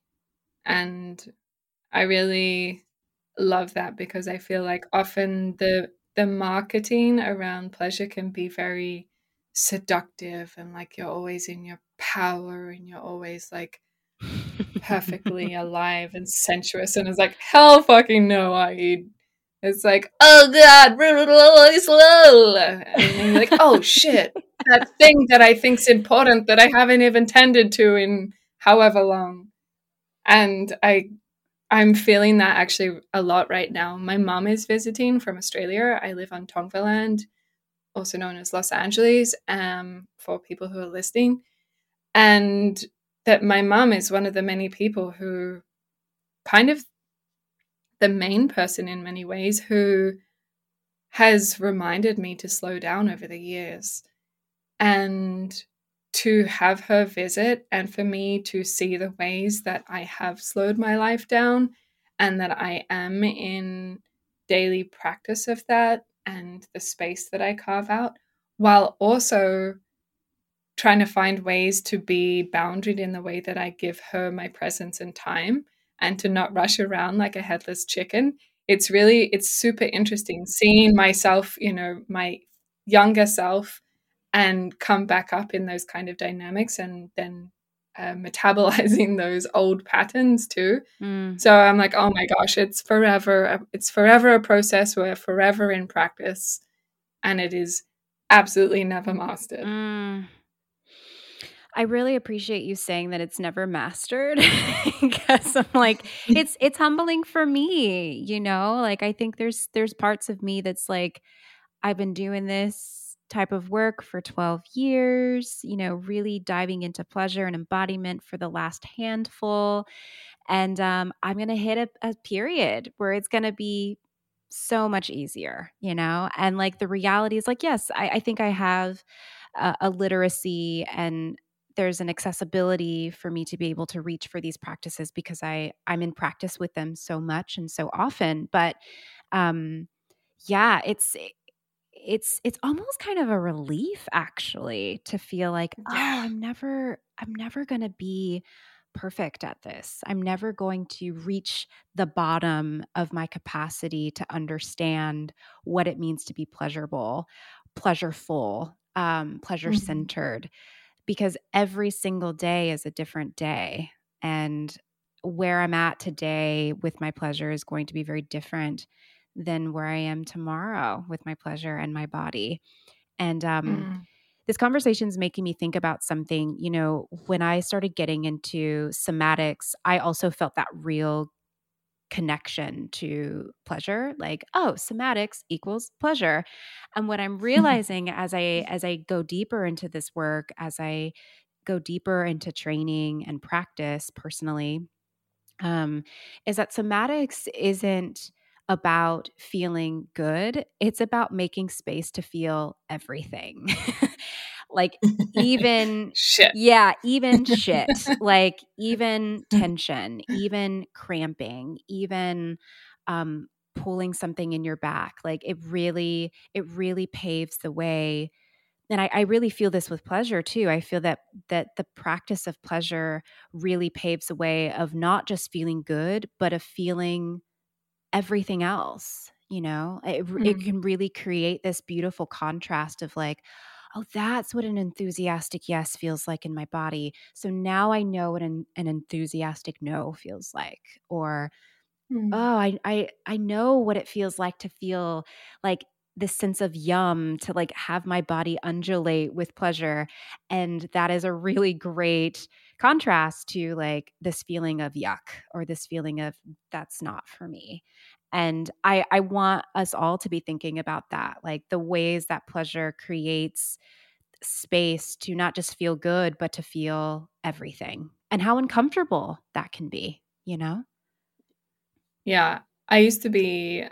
And I really love that, because I feel like often the marketing around pleasure can be very seductive, and like you're always in your power and you're always like perfectly alive and sensuous, and it's like, hell fucking no, it's like, oh god, really slow, and then you're like, oh shit, that thing that I think's important that I haven't even tended to in however long. And I'm feeling that actually a lot right now. My mom is visiting from Australia. I live on Tongva Land, also known as Los Angeles, for people who are listening. And that my mom is one of the many people who kind of the main person in many ways who has reminded me to slow down over the years. And to have her visit and for me to see the ways that I have slowed my life down and that I am in daily practice of that and the space that I carve out, while also trying to find ways to be boundaried in the way that I give her my presence and time and to not rush around like a headless chicken. It's super interesting seeing myself, my younger self, and come back up in those kind of dynamics and then metabolizing those old patterns too. So I'm like, oh my gosh, it's forever a process. We're forever in practice and it is absolutely never mastered. I really appreciate you saying that it's never mastered because I'm like, it's humbling for me, like I think there's parts of me that's like, I've been doing this type of work for 12 years, really diving into pleasure and embodiment for the last handful. And I'm going to hit a period where it's going to be so much easier, and like the reality is like, yes, I think I have a literacy and there's an accessibility for me to be able to reach for these practices because I'm in practice with them so much and so often. But yeah, it's almost kind of a relief actually to feel like, oh, I'm never going to be perfect at this. I'm never going to reach the bottom of my capacity to understand what it means to be pleasurable, pleasureful, pleasure-centered, because every single day is a different day. And where I'm at today with my pleasure is going to be very different than where I am tomorrow with my pleasure and my body. And this conversation is making me think about something, when I started getting into somatics, I also felt that real connection to pleasure, like, oh, somatics equals pleasure. And what I'm realizing as I go deeper into this work, as I go deeper into training and practice personally, is that somatics isn't about feeling good. It's about making space to feel everything. Like even shit. Yeah, even shit. Like even tension, even cramping, even pulling something in your back. Like it really paves the way. And I really feel this with pleasure too. I feel that the practice of pleasure really paves the way of not just feeling good, but of feeling everything else. It can really create this beautiful contrast of like, oh, that's what an enthusiastic yes feels like in my body. So now I know what an enthusiastic no feels like. Or, oh, I know what it feels like to feel like this sense of yum, to like have my body undulate with pleasure. And that is a really great contrast to like this feeling of yuck or this feeling of that's not for me. And I want us all to be thinking about that, like the ways that pleasure creates space to not just feel good, but to feel everything and how uncomfortable that can be, Yeah, I used to be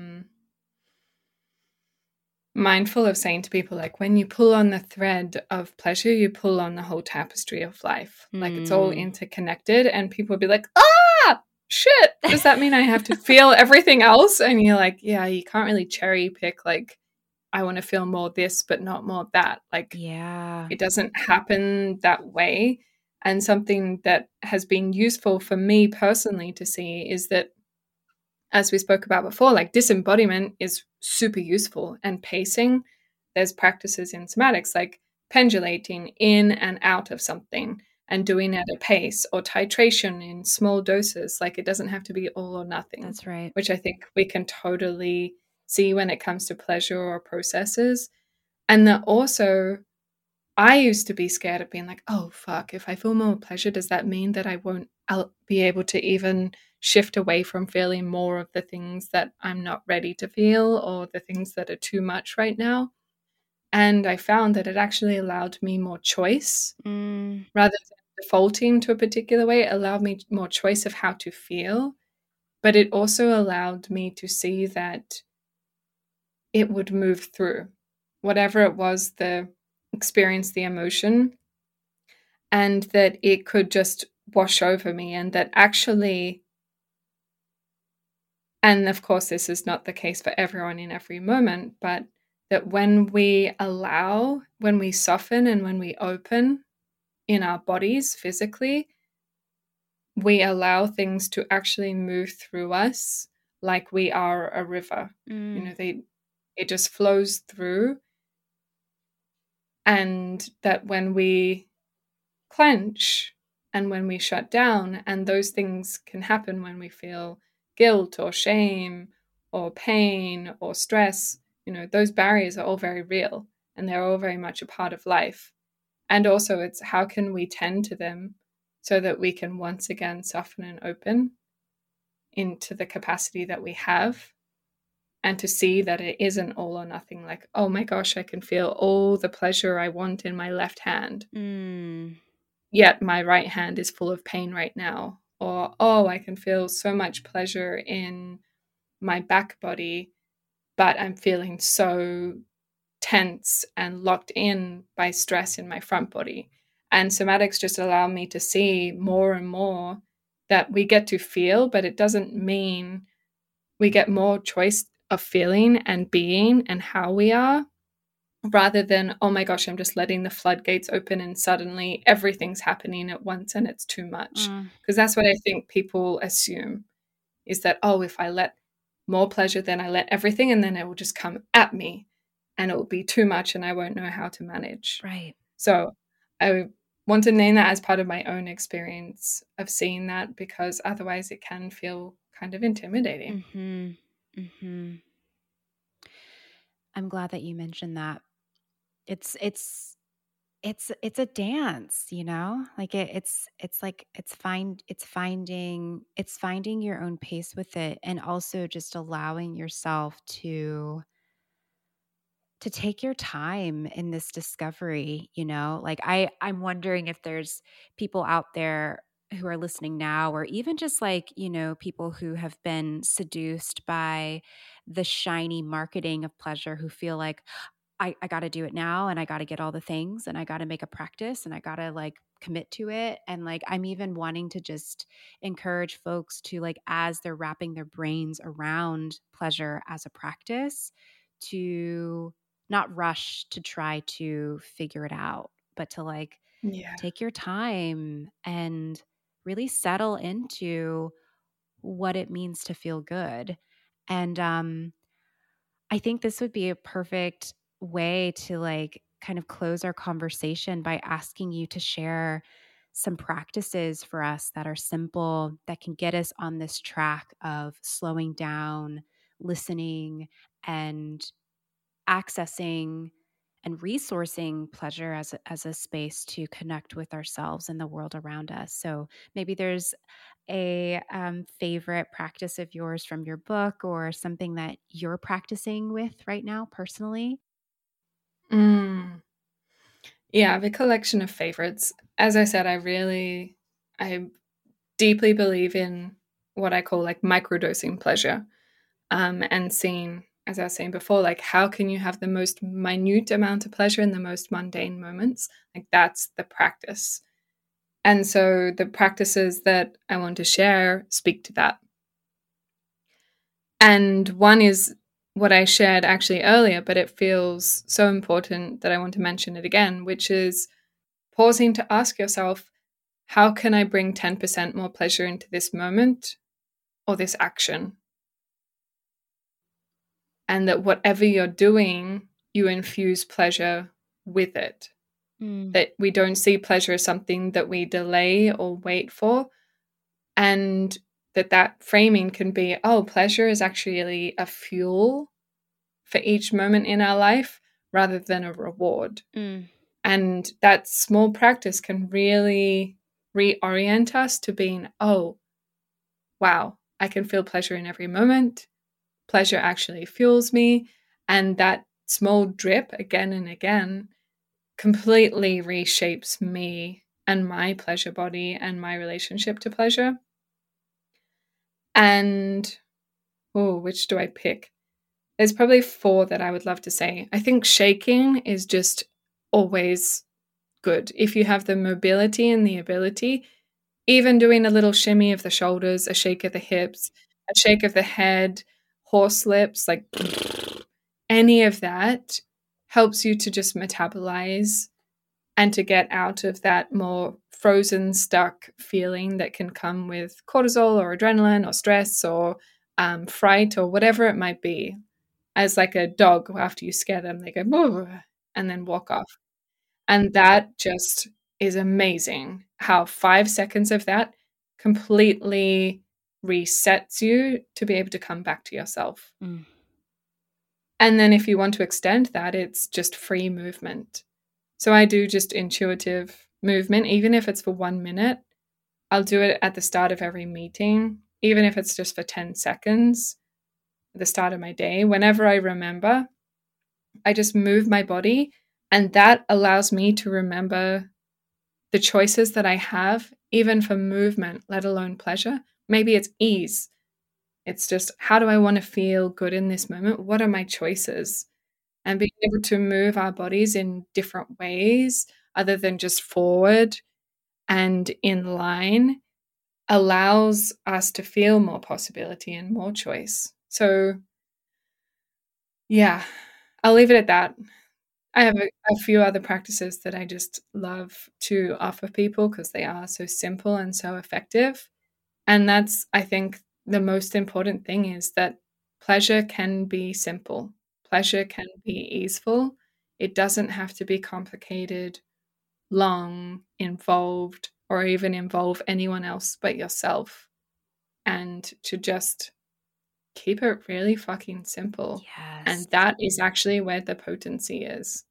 mindful of saying to people, like, when you pull on the thread of pleasure, you pull on the whole tapestry of life. Like it's all interconnected, and people would be like, ah, shit, does that mean I have to feel everything else? And you're like, yeah, you can't really cherry pick, like, I want to feel more this, but not more that. Like, yeah, it doesn't happen that way. And something that has been useful for me personally to see is that, as we spoke about before, like disembodiment is super useful, and pacing. There's practices in somatics like pendulating in and out of something and doing at a pace, or titration in small doses. Like it doesn't have to be all or nothing. That's right. Which I think we can totally see when it comes to pleasure or processes. And that also, I used to be scared of being like, oh, fuck, if I feel more pleasure, does that mean that I'll be able to even shift away from feeling more of the things that I'm not ready to feel, or the things that are too much right now? And I found that it actually allowed me more choice. Rather than defaulting to a particular way, it allowed me more choice of how to feel. But it also allowed me to see that it would move through whatever it was, the experience, the emotion, and that it could just wash over me, and that actually, and of course, this is not the case for everyone in every moment, but that when we allow, when we soften, and when we open in our bodies physically, we allow things to actually move through us like we are a river. It just flows through. And that when we clench and when we shut down, and those things can happen when we feel guilt or shame or pain or stress, those barriers are all very real and they're all very much a part of life. And also it's how can we tend to them so that we can once again soften and open into the capacity that we have, and to see that it isn't all or nothing, like, oh my gosh, I can feel all the pleasure I want in my left hand. Yet my right hand is full of pain right now. Or, oh, I can feel so much pleasure in my back body, but I'm feeling so tense and locked in by stress in my front body. And somatics just allow me to see more and more that we get to feel, but it doesn't mean we get more choice of feeling and being and how we are, rather than, oh my gosh, I'm just letting the floodgates open and suddenly everything's happening at once and it's too much. Because that's what I think people assume, is that, oh, if I let more pleasure, then I let everything, and then it will just come at me and it will be too much and I won't know how to manage. Right. So I want to name that as part of my own experience of seeing that, because otherwise it can feel kind of intimidating. I'm glad that you mentioned that. It's a dance, like it's finding your own pace with it, and also just allowing yourself to take your time in this discovery, like I'm wondering if there's people out there who are listening now, or even just like, people who have been seduced by the shiny marketing of pleasure, who feel like, I got to do it now, and I got to get all the things, and I got to make a practice, and I got to like commit to it. And like, I'm even wanting to just encourage folks to, like, as they're wrapping their brains around pleasure as a practice, to not rush to try to figure it out, but to like take your time and really settle into what it means to feel good. And I think this would be a perfect way to like kind of close our conversation by asking you to share some practices for us that are simple, that can get us on this track of slowing down, listening, and accessing and resourcing pleasure as a space to connect with ourselves and the world around us. So maybe there's a favorite practice of yours from your book, or something that you're practicing with right now personally. Yeah, I have a collection of favorites. As I said, I deeply believe in what I call like microdosing pleasure, and seeing, as I was saying before, like how can you have the most minute amount of pleasure in the most mundane moments? Like that's the practice. And so the practices that I want to share speak to that. And one is what I shared actually earlier, but it feels so important that I want to mention it again, which is pausing to ask yourself, how can I bring 10% more pleasure into this moment or this action? And that whatever you're doing, you infuse pleasure with it. That we don't see pleasure as something that we delay or wait for. And that framing can be, oh, pleasure is actually a fuel for each moment in our life rather than a reward. And that small practice can really reorient us to being, oh, wow, I can feel pleasure in every moment. Pleasure actually fuels me. And that small drip again and again completely reshapes me and my pleasure body and my relationship to pleasure. And, which do I pick? There's probably 4 that I would love to say. I think shaking is just always good. If you have the mobility and the ability, even doing a little shimmy of the shoulders, a shake of the hips, a shake of the head, horse lips, like any of that helps you to just metabolize and to get out of that more frozen, stuck feeling that can come with cortisol or adrenaline or stress or fright or whatever it might be. As like a dog, after you scare them, they go, "Boo," and then walk off. And that just is amazing how 5 seconds of that completely resets you to be able to come back to yourself. Mm. And then if you want to extend that, it's just free movement. So I do just intuitive movement, even if it's for 1 minute. I'll do it at the start of every meeting, even if it's just for 10 seconds at the start of my day. Whenever I remember, I just move my body, and that allows me to remember the choices that I have, even for movement, let alone pleasure. Maybe it's ease. It's just, how do I want to feel good in this moment? What are my choices? And being able to move our bodies in different ways other than just forward and in line allows us to feel more possibility and more choice. So yeah, I'll leave it at that. I have a few other practices that I just love to offer people because they are so simple and so effective. And that's, I think, the most important thing is that pleasure can be simple. Pleasure can be easeful. It doesn't have to be complicated, long, involved, or even involve anyone else but yourself. And to just keep it really fucking simple. Yes. And that is actually where the potency is.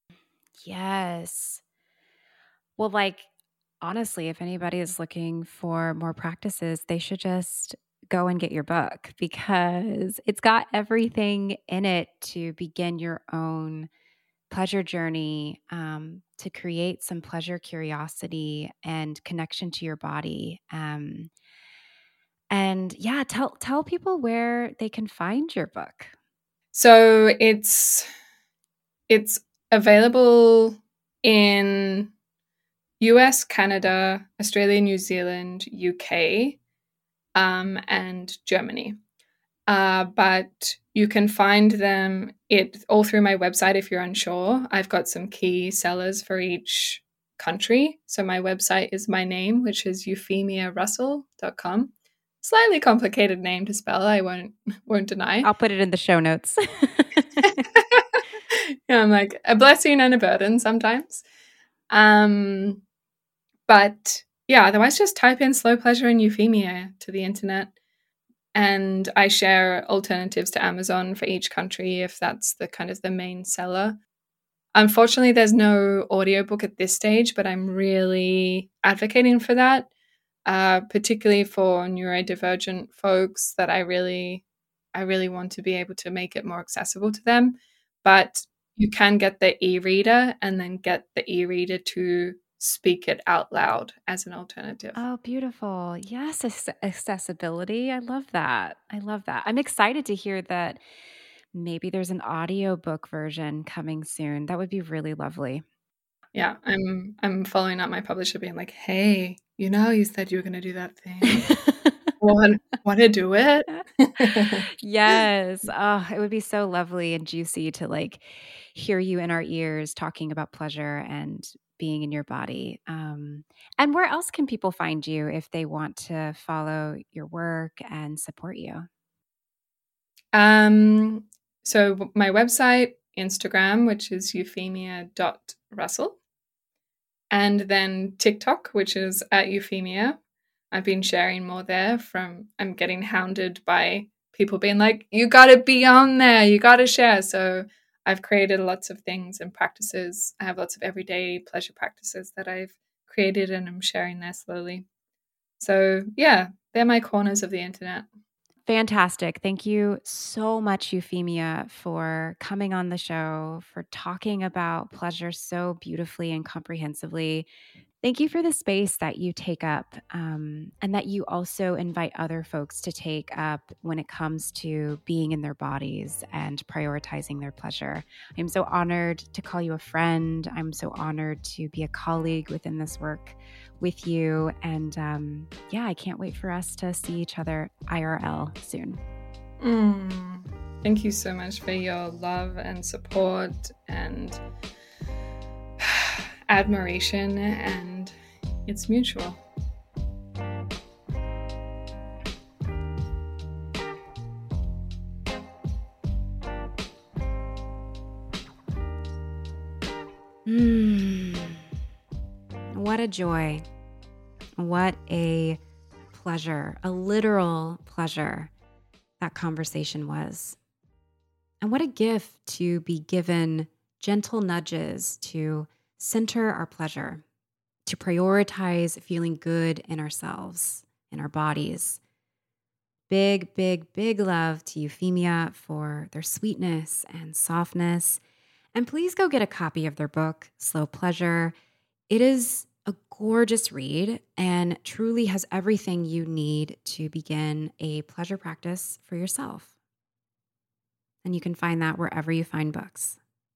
Yes. Well, like, honestly, if anybody is looking for more practices, they should just go and get your book because it's got everything in it to begin your own pleasure journey, to create some pleasure, curiosity, and connection to your body. And yeah, tell people where they can find your book. So it's available in US, Canada, Australia, New Zealand, UK, and Germany. But you can find them all through my website if you're unsure. I've got some key sellers for each country. So my website is my name, which is euphemiarussell.com. Slightly complicated name to spell, I won't deny. I'll put it in the show notes. Yeah, I'm like a blessing and a burden sometimes. But yeah, otherwise just type in slow pleasure and euphemia to the internet. And I share alternatives to Amazon for each country if that's the kind of the main seller. Unfortunately, there's no audiobook at this stage, but I'm really advocating for that, particularly for neurodivergent folks that I really want to be able to make it more accessible to them. But you can get the e-reader and then get the e-reader to speak it out loud as an alternative. Oh, beautiful. Yes, accessibility. I love that. I love that. I'm excited to hear that maybe there's an audiobook version coming soon. That would be really lovely. Yeah, I'm following up my publisher being like, hey, you said you were going to do that thing. Want to do it? Yes. Oh, it would be so lovely and juicy to like hear you in our ears talking about pleasure and being in your body. And where else can people find you if they want to follow your work and support you? So my website, Instagram, which is euphemia.russell, and then TikTok, which is at euphemia. I've been sharing more there I'm getting hounded by people being like, you got to be on there, you got to share. So I've created lots of things and practices. I have lots of everyday pleasure practices that I've created and I'm sharing there slowly. So yeah, they're my corners of the internet. Fantastic. Thank you so much, Euphemia, for coming on the show, for talking about pleasure so beautifully and comprehensively. Thank you for the space that you take up and that you also invite other folks to take up when it comes to being in their bodies and prioritizing their pleasure. I'm so honored to call you a friend. I'm so honored to be a colleague within this work with you. And I can't wait for us to see each other IRL soon. Thank you so much for your love and support and admiration, and it's mutual. What a joy. What a pleasure, a literal pleasure that conversation was. And what a gift to be given gentle nudges to center our pleasure, to prioritize feeling good in ourselves, in our bodies. Big, big, big love to Euphemia for their sweetness and softness. And please go get a copy of their book, Slow Pleasure. It is a gorgeous read and truly has everything you need to begin a pleasure practice for yourself. And you can find that wherever you find books.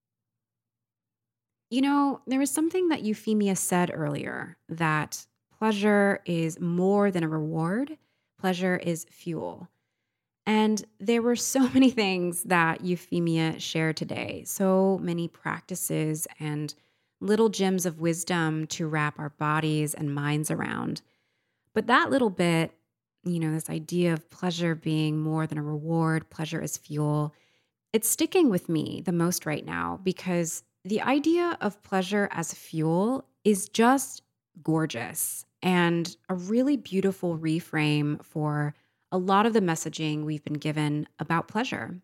You know, there was something that Euphemia said earlier, that pleasure is more than a reward. Pleasure is fuel. And there were so many things that Euphemia shared today, so many practices and little gems of wisdom to wrap our bodies and minds around. But that little bit, this idea of pleasure being more than a reward, pleasure is fuel, it's sticking with me the most right now because the idea of pleasure as fuel is just gorgeous and a really beautiful reframe for a lot of the messaging we've been given about pleasure.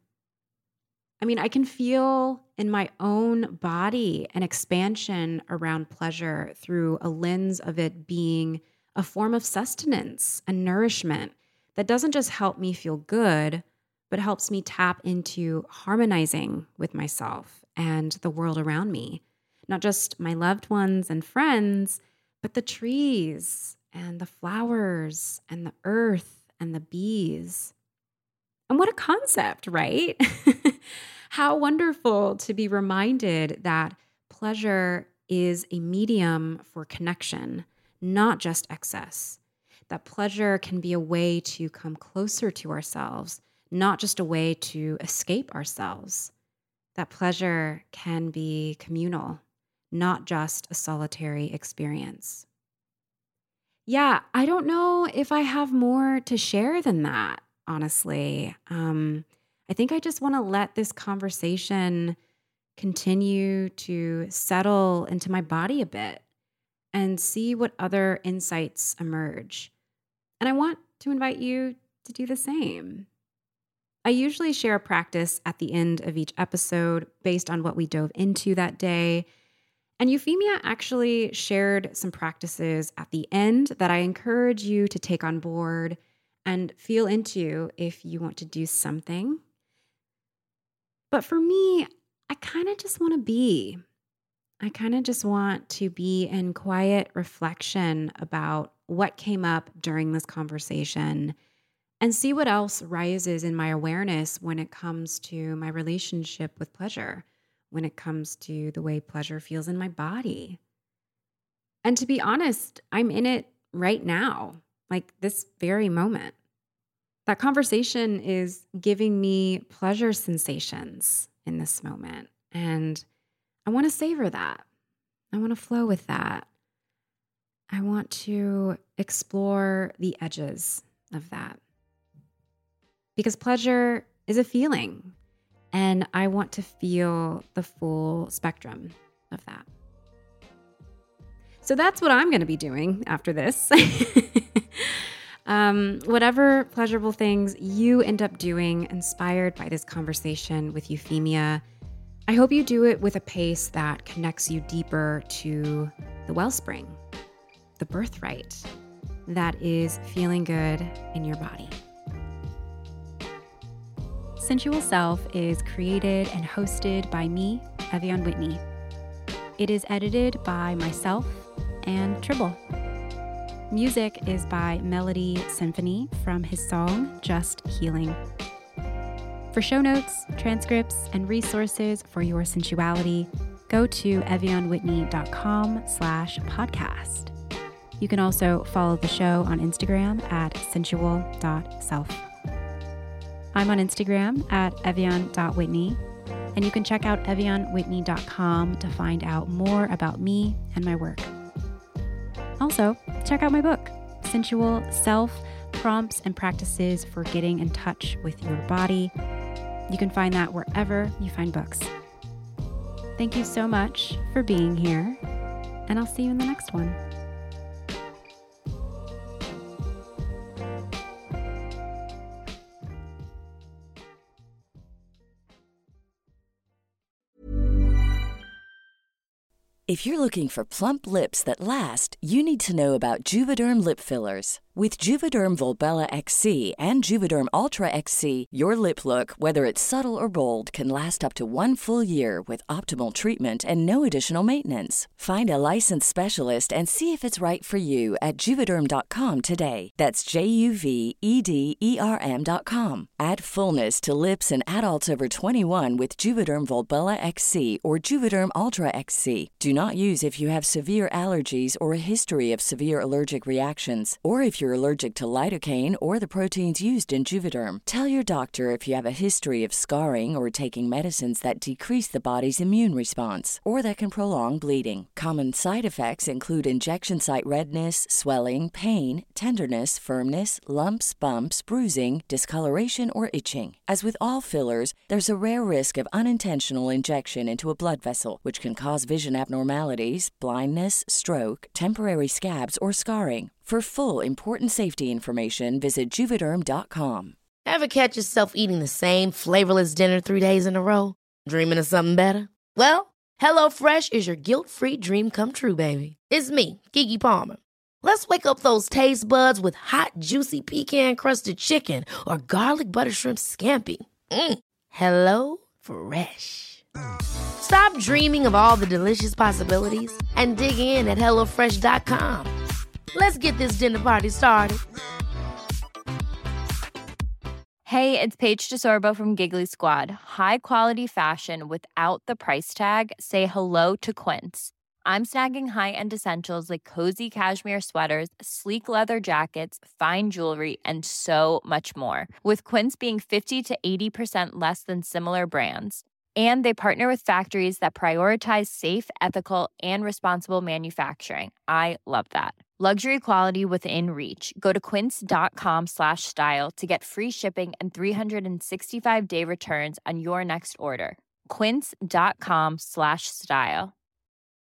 I mean, I can feel in my own body an expansion around pleasure through a lens of it being a form of sustenance and nourishment that doesn't just help me feel good, but helps me tap into harmonizing with myself and the world around me. Not just my loved ones and friends, but the trees and the flowers and the earth and the bees. And what a concept, right? How wonderful to be reminded that pleasure is a medium for connection, not just excess. That pleasure can be a way to come closer to ourselves, not just a way to escape ourselves. That pleasure can be communal, not just a solitary experience. Yeah, I don't know if I have more to share than that, honestly. I think I just want to let this conversation continue to settle into my body a bit and see what other insights emerge. And I want to invite you to do the same. I usually share a practice at the end of each episode based on what we dove into that day. And Euphemia actually shared some practices at the end that I encourage you to take on board and feel into if you want to do something. But for me, I kind of just want to be. I kind of just want to be in quiet reflection about what came up during this conversation and see what else rises in my awareness when it comes to my relationship with pleasure, when it comes to the way pleasure feels in my body. And to be honest, I'm in it right now, like this very moment. That conversation is giving me pleasure sensations in this moment. And I want to savor that. I want to flow with that. I want to explore the edges of that. Because pleasure is a feeling, and I want to feel the full spectrum of that. So that's what I'm going to be doing after this. Whatever pleasurable things you end up doing inspired by this conversation with Euphemia, I hope you do it with a pace that connects you deeper to the wellspring, the birthright that is feeling good in your body. Sensual Self is created and hosted by me, Evian Whitney. It is edited by myself, and Tribble. Music is by Melody Symphony from his song Just Healing. For show notes, transcripts, and resources for your sensuality, go to evianwhitney.com/podcast. You can also follow the show on Instagram at sensual.self. I'm on Instagram at evian.whitney, and you can check out evianwhitney.com to find out more about me and my work. Also, check out my book, Sensual Self, Prompts and Practices for Getting in Touch with Your Body. You can find that wherever you find books. Thank you so much for being here, and I'll see you in the next one. If you're looking for plump lips that last, you need to know about Juvederm lip fillers. With Juvederm Volbella XC and Juvederm Ultra XC, your lip look, whether it's subtle or bold, can last up to 1 full year with optimal treatment and no additional maintenance. Find a licensed specialist and see if it's right for you at Juvederm.com today. That's JUVEDERM.com. Add fullness to lips in adults over 21 with Juvederm Volbella XC or Juvederm Ultra XC. Do not use if you have severe allergies or a history of severe allergic reactions, or if you're allergic to lidocaine or the proteins used in Juvederm. Tell your doctor if you have a history of scarring or taking medicines that decrease the body's immune response or that can prolong bleeding. Common side effects include injection site redness, swelling, pain, tenderness, firmness, lumps, bumps, bruising, discoloration, or itching. As with all fillers, there's a rare risk of unintentional injection into a blood vessel, which can cause vision abnormalities, blindness, stroke, temporary scabs, or scarring. For full, important safety information, visit Juvederm.com. Ever catch yourself eating the same flavorless dinner 3 days in a row? Dreaming of something better? Well, HelloFresh is your guilt-free dream come true, baby. It's me, Keke Palmer. Let's wake up those taste buds with hot, juicy pecan-crusted chicken or garlic butter shrimp scampi. Hello Fresh. Stop dreaming of all the delicious possibilities and dig in at HelloFresh.com. Let's get this dinner party started. Hey, it's Paige DeSorbo from Giggly Squad. High quality fashion without the price tag. Say hello to Quince. I'm snagging high-end essentials like cozy cashmere sweaters, sleek leather jackets, fine jewelry, and so much more. With Quince being 50 to 80% less than similar brands. And they partner with factories that prioritize safe, ethical, and responsible manufacturing. I love that. Luxury quality within reach. Go to quince.com/style to get free shipping and 365-day returns on your next order. Quince.com/style.